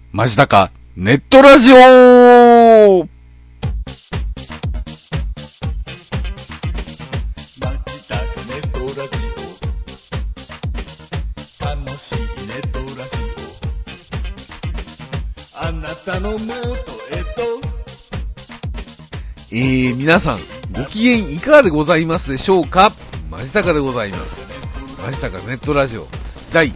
マジタカネットラジオ。 楽しいネットラジオ、あなたのもとへと。 皆さんご機嫌いかがでございますでしょうか。マジタカでございます。マジタカネットラジオ第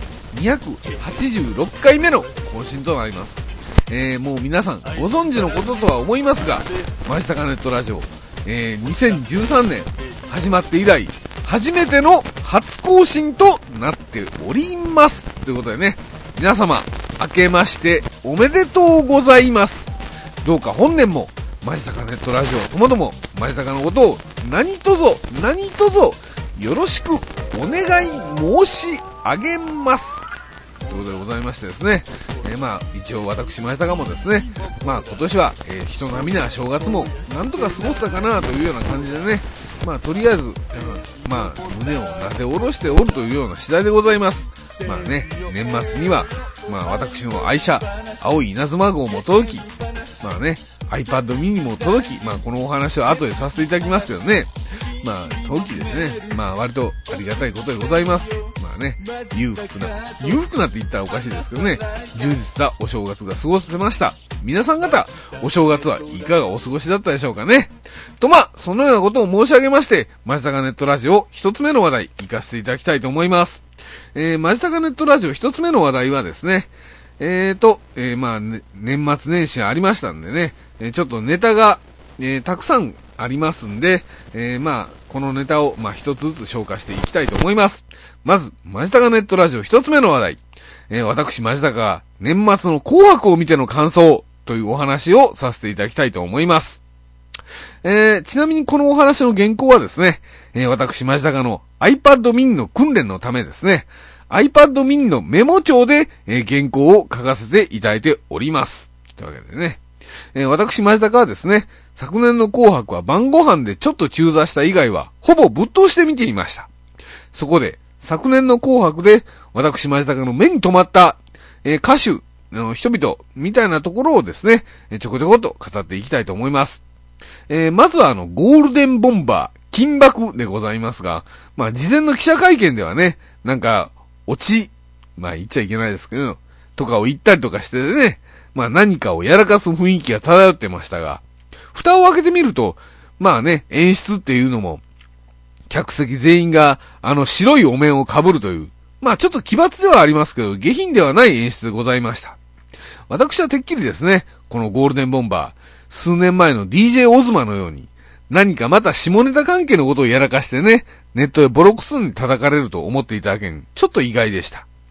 286回目の更新となります。もう皆さんご存知のこととは思いますが、マジタカネットラジオ、2013年始まって以来初めての初更新となっておりますということでね、皆様明けましておめでとうございます。どうか本年もマジタカネットラジオともどもマジタカのことを何卒よろしくお願い申し上げますということでございましてですね、一応私マジタカもですね、今年は、人並みな正月もなんとか過ごせたかなというような感じでね、とりあえず、胸をなで下ろしておるというような次第でございます。年末には、私の愛車青い稲妻号も届き、iPad mini も届き、このお話は後でさせていただきますけどね、届きですね、割とありがたいことでございます。裕福なって言ったらおかしいですけどね、充実したお正月が過ごせました。皆さん方お正月はいかがお過ごしだったでしょうかね。とそのようなことを申し上げまして、マジタカネットラジオ一つ目の話題行かせていただきたいと思います。マジタカネットラジオ一つ目の話題はですね、年末年始ありましたんでね、ちょっとネタが、たくさんありますんで、このネタを一つずつ紹介していきたいと思います。まずマジタカネットラジオ一つ目の話題、私マジタカが年末の紅白を見ての感想というお話をさせていただきたいと思います。ちなみにこのお話の原稿はですね、私マジタカの iPad mini の訓練のためですね、iPad mini のメモ帳で、原稿を書かせていただいております。というわけでね、私マジタカはですね、昨年の紅白は晩ご飯でちょっと中座した以外はほぼぶっ通して見ていました。そこで昨年の紅白で私マジタカの目に留まった、歌手の人々みたいなところをですね、ちょこちょこと語っていきたいと思います。まずはゴールデンボンバー金箔でございますが、事前の記者会見ではね、言っちゃいけないですけどとかを言ったりとかしてね、何かをやらかす雰囲気が漂ってましたが、蓋を開けてみると、演出っていうのも客席全員が白いお面を被るという、ちょっと奇抜ではありますけど下品ではない演出でございました。私はてっきりですね、このゴールデンボンバー数年前の DJ オズマのように何かまた下ネタ関係のことをやらかしてね、ネットでボロクソに叩かれると思っていただけにちょっと意外でした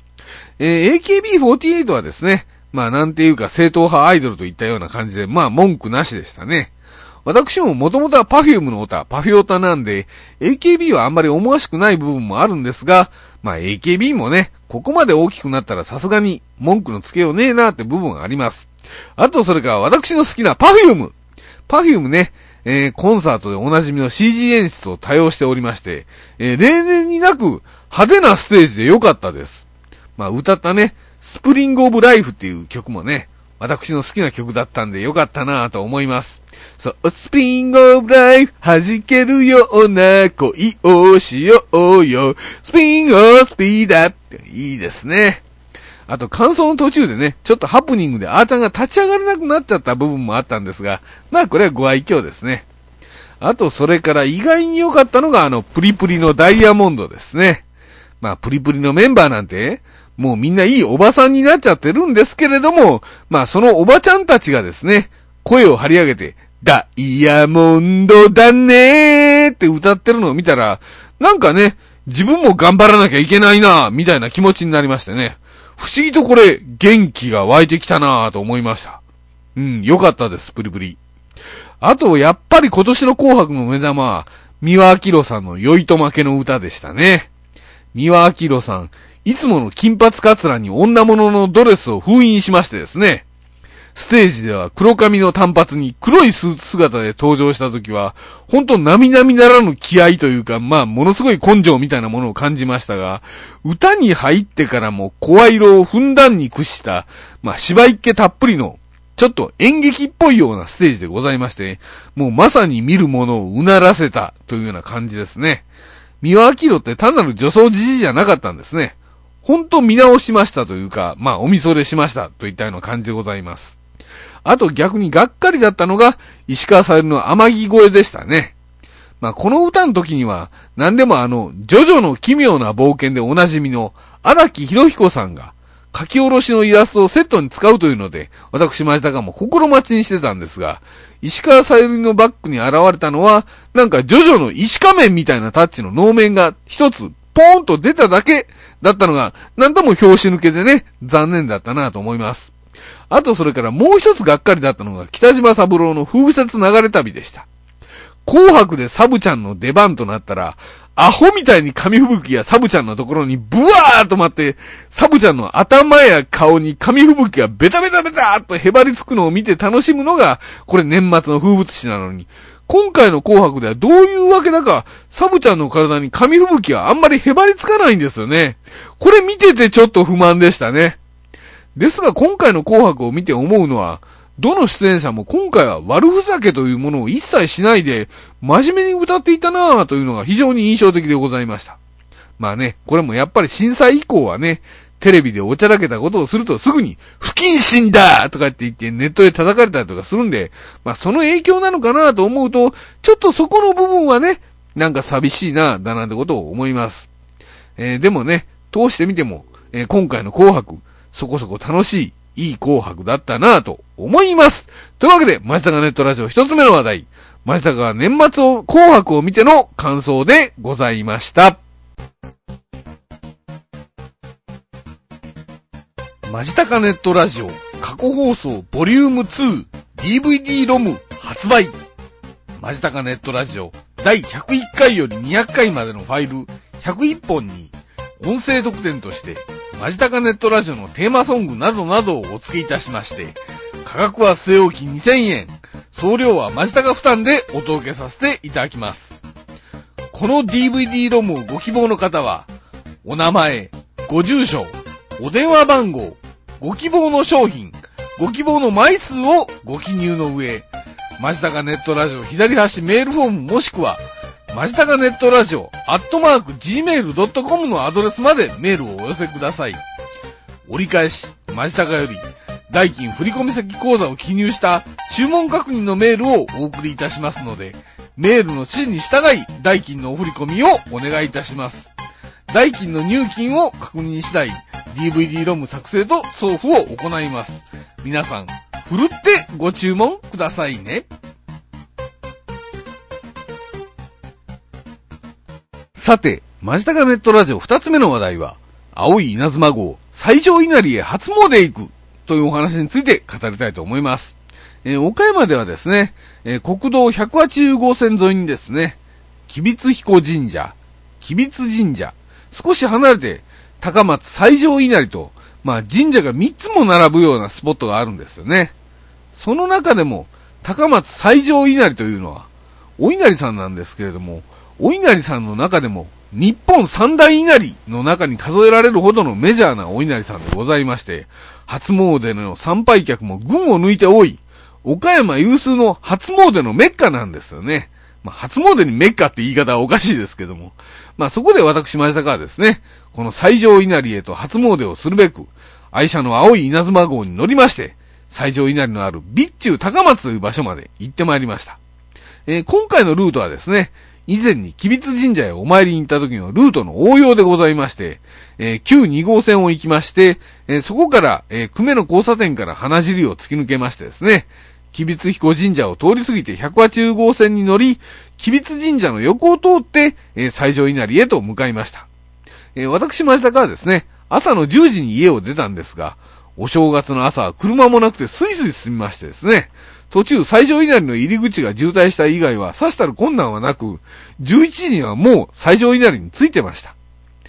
。AKB48 はですね、なんていうか正統派アイドルといったような感じで、文句なしでしたね。私ももともとは Perfume のオタ、パフィオタなんで、AKB はあんまり思わしくない部分もあるんですが、AKB もね、ここまで大きくなったらさすがに文句のつけようねえなって部分があります。あとそれから私の好きな Perfume ね、コンサートでおなじみの CG 演出を多用しておりまして、例年になく派手なステージで良かったです。歌ったね、スプリングオブライフっていう曲もね、私の好きな曲だったんで良かったなぁと思います。そう、スプリングオブライフ弾けるような恋をしようよ。スピンオスピーダーっていいですね。あと感想の途中でね、ちょっとハプニングであーちゃんが立ち上がれなくなっちゃった部分もあったんですが、これはご愛嬌ですね。あとそれから意外に良かったのがプリプリのダイヤモンドですね。プリプリのメンバーなんてもうみんないいおばさんになっちゃってるんですけれども、そのおばちゃんたちがですね、声を張り上げて、ダイヤモンドだねーって歌ってるのを見たら、自分も頑張らなきゃいけないなーみたいな気持ちになりましてね、不思議とこれ、元気が湧いてきたなーと思いました。良かったです、プリプリ。あと、やっぱり今年の紅白の目玉は、三輪明宏さんの酔いと負けの歌でしたね。三輪明宏さん、いつもの金髪カツラに女物のドレスを封印しましてですね。 ステージでは黒髪の短髪に黒いスーツ姿で登場した時は、ほんと並々ならぬ気合というか、ものすごい根性みたいなものを感じましたが、歌に入ってからも声色をふんだんに駆使した、芝居っ気たっぷりの、ちょっと演劇っぽいようなステージでございまして、もうまさに見る者をうならせたというような感じですね。三輪明宏って単なる女装じじいじゃなかったんですね。ほんと見直しましたというか、おみそれしましたといったような感じでございます。あと逆にがっかりだったのが、石川さゆりの天城越えでしたね。この歌の時には、何でもジョジョの奇妙な冒険でおなじみの荒木博彦さんが、書き下ろしのイラストをセットに使うというので、私前田がも心待ちにしてたんですが、石川さゆりのバックに現れたのは、なんかジョジョの石仮面みたいなタッチの能面が一つポーンと出ただけだったのが、なんとも拍子抜けでね、残念だったなと思います。あとそれからもう一つがっかりだったのが北島三郎の風雪流れ旅でした。紅白でサブちゃんの出番となったら、アホみたいに紙吹雪がサブちゃんのところにブワーっと舞って、サブちゃんの頭や顔に紙吹雪がベタベタベターっとへばりつくのを見て楽しむのが、これ年末の風物詩なのに、今回の紅白ではどういうわけだか、サブちゃんの体に紙吹雪はあんまりへばりつかないんですよね。これ見ててちょっと不満でしたね。ですが今回の紅白を見て思うのは、どの出演者も今回は悪ふざけというものを一切しないで、真面目に歌っていたなぁというのが非常に印象的でございました。これもやっぱり震災以降はね、テレビでおちゃらけたことをするとすぐに、不謹慎だとかって言ってネットで叩かれたりとかするんで、その影響なのかなと思うと、ちょっとそこの部分はね、なんか寂しいなぁだなんてことを思います。でもね、通してみても、今回の紅白、そこそこ楽しい、いい紅白だったなぁと思います。というわけで、マジタカネットラジオ一つ目の話題、マジタカが年末を紅白を見ての感想でございました。マジタカネットラジオ過去放送ボリューム 2DVD ロム発売。マジタカネットラジオ第101回より200回までのファイル101本に音声特典としてマジタカネットラジオのテーマソングなどなどをお付けいたしまして、価格は据え置き2000円、送料はマジタカ負担でお届けさせていただきます。この DVD ロムをご希望の方は、お名前、ご住所、お電話番号、ご希望の商品、ご希望の枚数をご記入の上、マジタカネットラジオ左端メールフォームもしくは、マジタカネットラジオ@gmail.com のアドレスまでメールをお寄せください。折り返し、マジタカより代金振込先口座を記入した注文確認のメールをお送りいたしますので、メールの指示に従い代金のお振り込みをお願いいたします。代金の入金を確認次第 DVD ロム作成と送付を行います。皆さん、ふるってご注文くださいね。さて、マジタカネットラジオ二つ目の話題は、青い稲妻号、最上稲荷へ初詣へ行くというお話について語りたいと思います。岡山ではですね、国道180号線沿いにですね、吉備彦神社、吉備神社、少し離れて高松最上稲荷と、神社が3つも並ぶようなスポットがあるんですよね。その中でも、高松最上稲荷というのは、お稲荷さんなんですけれども、お稲荷さんの中でも日本三大稲荷の中に数えられるほどのメジャーなお稲荷さんでございまして、初詣の参拝客も群を抜いて多い、岡山有数の初詣のメッカなんですよね。初詣にメッカって言い方はおかしいですけども、そこで私マジタカはですね、この最上稲荷へと初詣をするべく、愛車の青い稲妻号に乗りまして、最上稲荷のある備中高松という場所まで行ってまいりました。今回のルートはですね、以前に吉備神社へお参りに行った時のルートの応用でございまして、旧2号線を行きまして、そこから、久米の交差点から花尻を突き抜けましてですね、吉備彦神社を通り過ぎて180号線に乗り、吉備神社の横を通って、最上稲荷へと向かいました。私マジタカはですね、朝の10時に家を出たんですが、お正月の朝は車もなくてスイスイ進みましてですね、途中最上稲荷の入り口が渋滞した以外はさしたる困難はなく、11時にはもう最上稲荷に着いてました。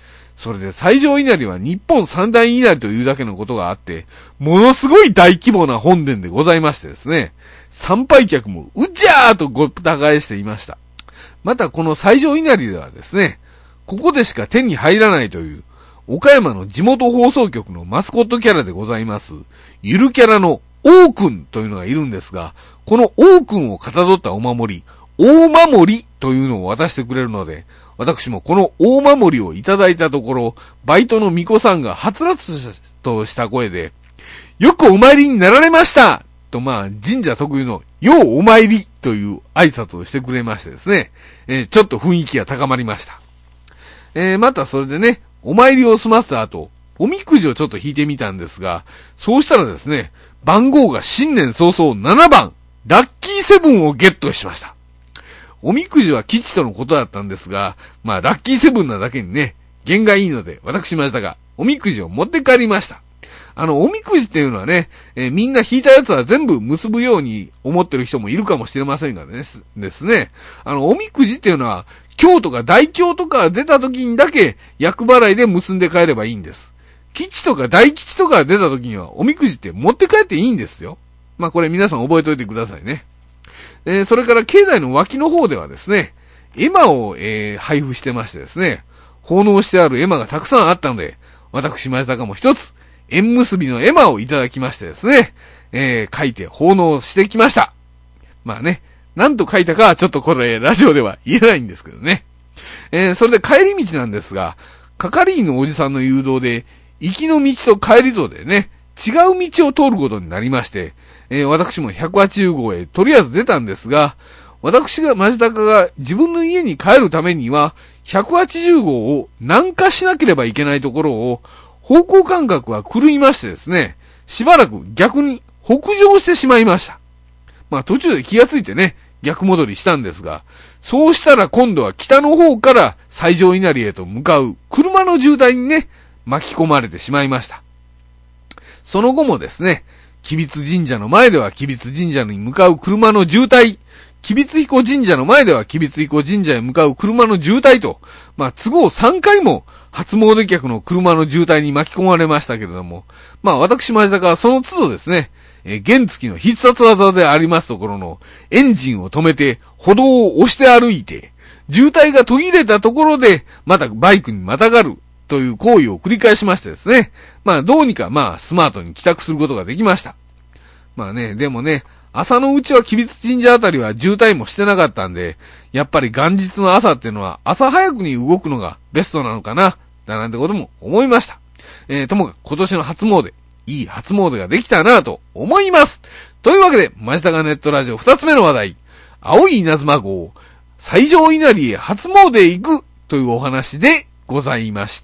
それで最上稲荷は日本三大稲荷というだけのことがあって、ものすごい大規模な本殿でございましてですね、参拝客もうじゃーとごった返していました。またこの最上稲荷ではですね、ここでしか手に入らないという、岡山の地元放送局のマスコットキャラでございます、ゆるキャラの王くんというのがいるんですが、この王くんをかたどったお守り、大守りというのを渡してくれるので、私もこの大守りをいただいたところ、バイトの巫女さんがはつらつとした声で、よくお参りになられましたと神社特有のようお参りという挨拶をしてくれましてですね、ちょっと雰囲気が高まりました。またそれでね、お参りを済ませた後、おみくじをちょっと引いてみたんですが、そうしたらですね、番号が新年早々7番、ラッキーセブンをゲットしました。おみくじは吉とのことだったんですが、ラッキーセブンなだけにね、弦がいいので、私ましたが、おみくじを持って帰りました。おみくじっていうのはね、みんな引いたやつは全部結ぶように思ってる人もいるかもしれませんがですね、おみくじっていうのは、凶とか大凶とか出た時にだけ、厄払いで結んで帰ればいいんです。吉とか大吉とか出た時には、おみくじって持って帰っていいんですよ。これ皆さん覚えておいてくださいね。それから境内の脇の方ではですね、絵馬を、配布してましてですね、奉納してある絵馬がたくさんあったので、私前坂も一つ、縁結びの絵馬をいただきましてですね、書いて奉納してきました。なんと書いたかはちょっとこれラジオでは言えないんですけどね。それで帰り道なんですが、係員のおじさんの誘導で、行きの道と帰りとでね、違う道を通ることになりまして、私も180号へとりあえず出たんですが、私がマジタカが自分の家に帰るためには、180号を南下しなければいけないところを、方向感覚は狂いましてですね、しばらく逆に北上してしまいました。途中で気がついてね、逆戻りしたんですが、そうしたら今度は北の方から最上稲荷へと向かう車の渋滞にね、巻き込まれてしまいました。その後もですね、吉備津神社の前では吉備津神社に向かう車の渋滞、吉備津彦神社の前では吉備津彦神社へ向かう車の渋滞と、都合3回も初詣客の車の渋滞に巻き込まれましたけれども、私前坂はその都度ですね、原付の必殺技でありますところのエンジンを止めて歩道を押して歩いて、渋滞が途切れたところでまたバイクにまたがるという行為を繰り返しましてですね、どうにかスマートに帰宅することができました。でもね、朝のうちは吉備津神社あたりは渋滞もしてなかったんで、やっぱり元日の朝っていうのは朝早くに動くのがベストなのかな、なんてことも思いました。ともかく今年の初詣、いい初詣ができたなと思います。というわけで、マジタカネットラジオ2つ目の話題、青い稲妻号、最上稲荷へ初詣へ行くというお話でございました。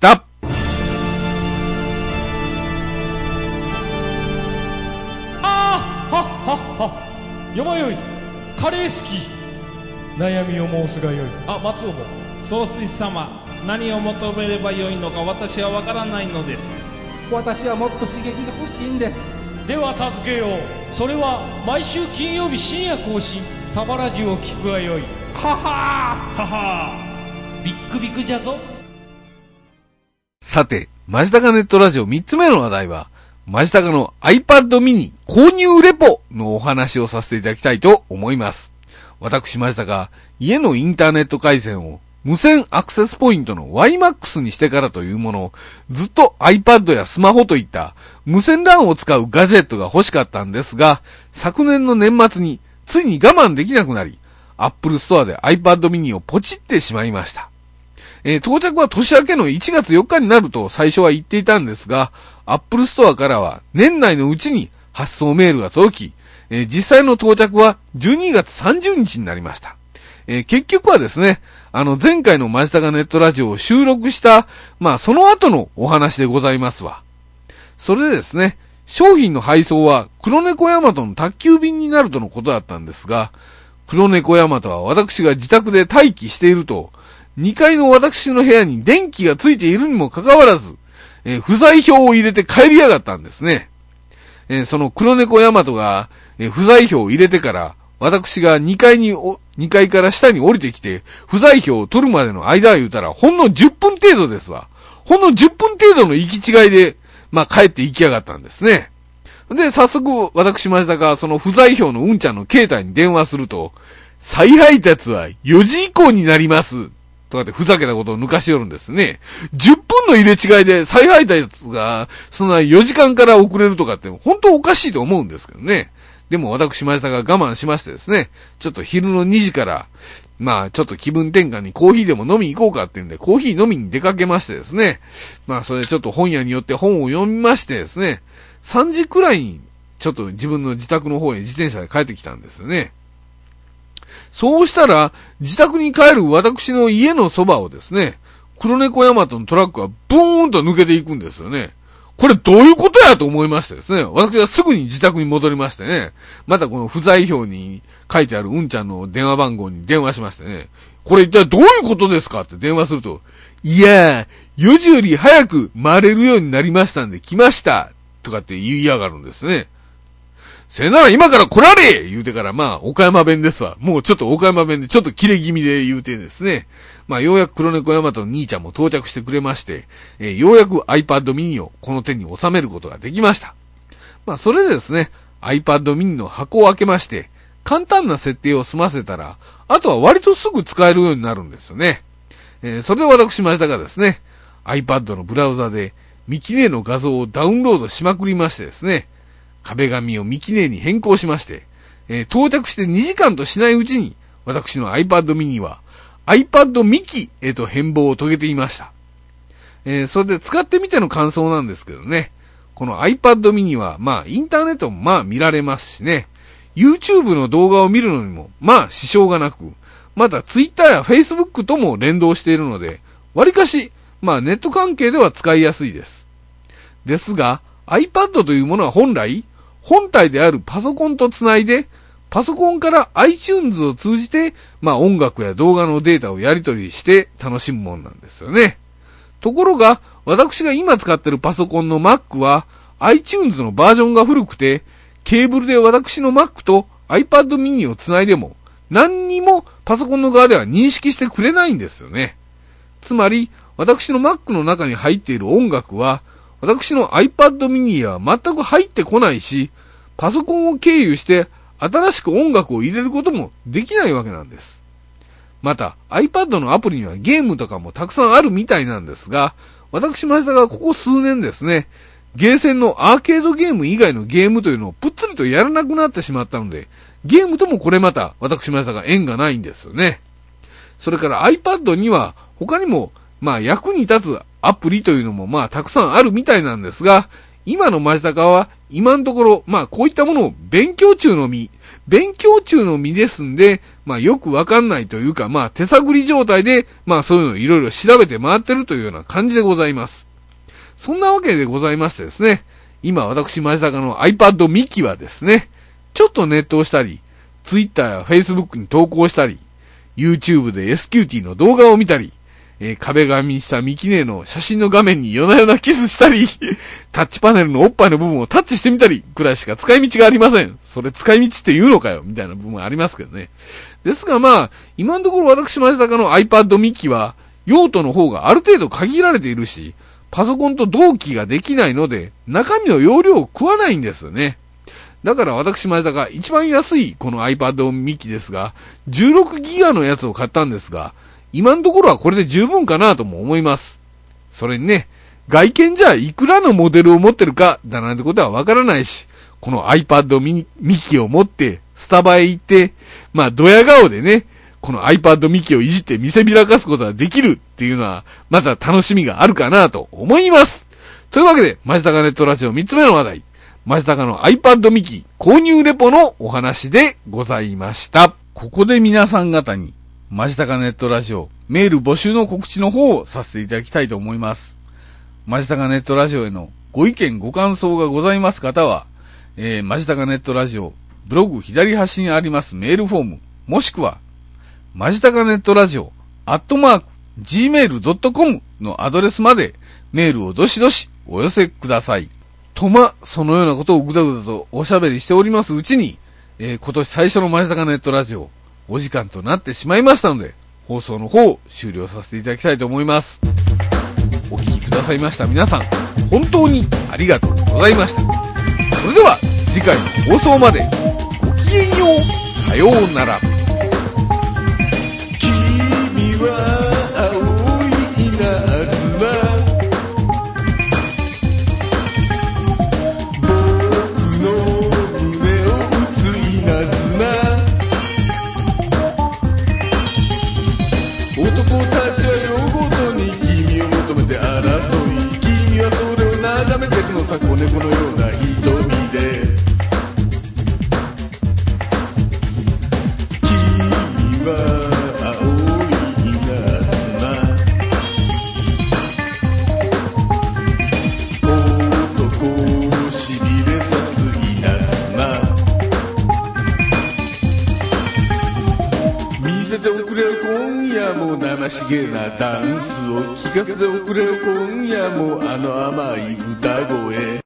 よまよい、カレー好き、悩みを申すがよい。松尾も。 総帥様、何を求めればよいのか私はわからないのです。 私はもっと刺激が欲しいんです。 では助けよう。それは毎週金曜日深夜更新、サバラジュを聞くがよい。ははビックビックじゃぞ。 さて、マジタカネットラジオ3つ目の話題は、マジタカの iPad mini 購入レポのお話をさせていただきたいと思います。私マジタカ、家のインターネット回線を無線アクセスポイントの WiMAX にしてからというもの、ずっと iPad やスマホといった無線 LAN を使うガジェットが欲しかったんですが、昨年の年末についに我慢できなくなり、Apple Store で iPad mini をポチってしまいました。到着は年明けの1月4日になると最初は言っていたんですが、Apple Store からは年内のうちに発送メールが届き、実際の到着は12月30日になりました。結局はですね、前回のマジタカネットラジオを収録した、その後のお話でございますわ。それでですね、商品の配送は黒猫ヤマトの宅急便になるとのことだったんですが、黒猫ヤマトは私が自宅で待機していると、2階の私の部屋に電気がついているにもかかわらず、不在票を入れて帰りやがったんですね。その黒猫ヤマトが、不在票を入れてから、私が2階から下に降りてきて、不在票を取るまでの間を言うたら、ほんの10分程度ですわ。 ほんの10分程度の行き違いで、帰って行きやがったんですね。で、早速、私ましたが、その不在票のうんちゃんの携帯に電話すると、再配達は4時以降になります。とかってふざけたことを抜かしよるんですね。10分の入れ違いで再配達が、そんな4時間から遅れるとかって、本当おかしいと思うんですけどね。でも私ましたが我慢しましてですね、ちょっと昼の2時から、ちょっと気分転換にコーヒーでも飲みに行こうかっていうんで、コーヒー飲みに出かけましてですね。それでちょっと本屋によって本を読みましてですね、3時くらいに、ちょっと自分の自宅の方へ自転車で帰ってきたんですよね。そうしたら、自宅に帰る私の家のそばをですね、黒猫ヤマトのトラックがブーンと抜けていくんですよね。これどういうことやと思いましてですね、私はすぐに自宅に戻りましてね、またこの不在票に書いてあるうんちゃんの電話番号に電話しましてね、これ一体どういうことですかって電話すると、いやー、4時より早く回れるようになりましたんで来ました。とかって言いやがるんですね。それなら今から来られ言うてから岡山弁ですわ。もうちょっと岡山弁でちょっとキレ気味で言うてですね。ようやく黒猫ヤマトの兄ちゃんも到着してくれまして、ようやく iPad mini をこの手に収めることができました。それでですね、iPad mini の箱を開けまして、簡単な設定を済ませたら、あとは割とすぐ使えるようになるんですよね。それで私ましたがですね、iPad のブラウザでミキネの画像をダウンロードしまくりましてですね、壁紙をミキネに変更しまして、到着して2時間としないうちに、私の iPad mini は iPad ミキへと変貌を遂げていました。それで使ってみての感想なんですけどね、この iPad mini はインターネットも見られますしね、YouTube の動画を見るのにも支障がなく、また Twitter や Facebook とも連動しているので、割かしネット関係では使いやすいです。ですが、iPad というものは本来、本体であるパソコンとつないで、パソコンから iTunes を通じて、音楽や動画のデータをやり取りして楽しむものなんですよね。ところが、私が今使っているパソコンの Mac は、iTunes のバージョンが古くて、ケーブルで私の Mac と iPad mini をつないでも、何にもパソコンの側では認識してくれないんですよね。つまり、私の Mac の中に入っている音楽は、私の iPad mini は全く入ってこないし、パソコンを経由して新しく音楽を入れることもできないわけなんです。また iPad のアプリにはゲームとかもたくさんあるみたいなんですが、私ましたがここ数年ですね、ゲーセンのアーケードゲーム以外のゲームというのをぷっつりとやらなくなってしまったので、ゲームともこれまた私ましたが縁がないんですよね。それから iPad には他にも役に立つアプリというのもたくさんあるみたいなんですが、今のマジタカは今のところこういったものを勉強中の身ですんで、よくわかんないというか手探り状態でそういうのをいろいろ調べて回ってるというような感じでございます。そんなわけでございましてですね、今私マジタカの iPad mini はですね、ちょっとネットをしたり、Twitter や Facebook に投稿したり、YouTube で SQT の動画を見たり、壁紙にしたミキネの写真の画面に夜な夜なキスしたり、タッチパネルのおっぱいの部分をタッチしてみたり、くらいしか使い道がありません。それ使い道って言うのかよみたいな部分ありますけどね。ですが今のところ私マジタカの iPad mini は、用途の方がある程度限られているし、パソコンと同期ができないので、中身の容量を食わないんですよね。だから私マジタカ一番安いこの iPad mini ですが、16ギガのやつを買ったんですが、今のところはこれで十分かなとも思います。それにね、外見じゃいくらのモデルを持ってるかだなんてことはわからないし、この iPad mini を持ってスタバへ行って、ドヤ顔でね、この iPad mini をいじって見せびらかすことができるっていうのは、また楽しみがあるかなと思います。というわけで、マジタカネットラジオ3つ目の話題、マジタカの iPad mini 購入レポのお話でございました。ここで皆さん方に、マジタカネットラジオメール募集の告知の方をさせていただきたいと思います。マジタカネットラジオへのご意見ご感想がございます方は、マジタカネットラジオブログ左端にありますメールフォーム、もしくはマジタカネットラジオ@gmail.com のアドレスまでメールをどしどしお寄せください。そのようなことをぐだぐだとおしゃべりしておりますうちに、今年最初のマジタカネットラジオお時間となってしまいましたので、放送の方を終了させていただきたいと思います。 お聞きくださいました皆さん、本当にありがとうございました。それでは次回の放送までごきげんよう。さようなら。 君は青い稲妻、僕の胸を打つ稲妻、男たちは夜ごとに君を求めて争い、君はそれを眺めてくのさ、子猫のような瞳で。君は青い稲妻、男をしびれさす稲妻、見せておくれよ今夜も生しげなダンスを聞かせておくれよ今夜もあの甘い歌声。